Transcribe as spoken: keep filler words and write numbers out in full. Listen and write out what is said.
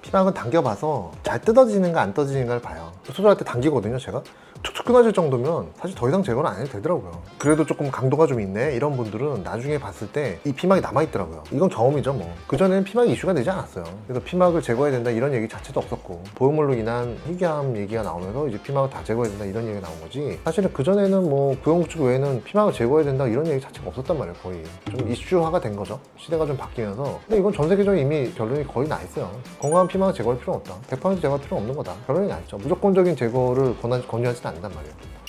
피막은 당겨봐서 잘 뜯어지는가 안 뜯어지는가를 봐요. 수술할 때 당기거든요 제가. 툭툭 끊어질 정도면 사실 더 이상 제거는 안 해도 되더라고요. 그래도 조금 강도가 좀 있네 이런 분들은 나중에 봤을 때 이 피막이 남아있더라고요. 이건 경험이죠 뭐. 그전에는 피막이 이슈가 되지 않았어요. 그래서 피막을 제거해야 된다 이런 얘기 자체도 없었고, 보형물로 인한 희귀암 얘기가 나오면서 이제 피막을 다 제거해야 된다 이런 얘기가 나온 거지, 사실은 그전에는 뭐 부영구축 외에는 피막을 제거해야 된다 이런 얘기 자체가 없었단 말이에요. 거의 좀 이슈화가 된 거죠. 시대가 좀 바뀌면서. 근데 이건 전 세계적으로 이미 결론이 거의 나 있어요. 건강한 피막을 제거할 필요는 없다. 백 퍼센트 제거할 필요는 없는 거다. 결론이 나 있죠. 무조건적인 제거를 권하, 권유하지는 않는단 말이에요.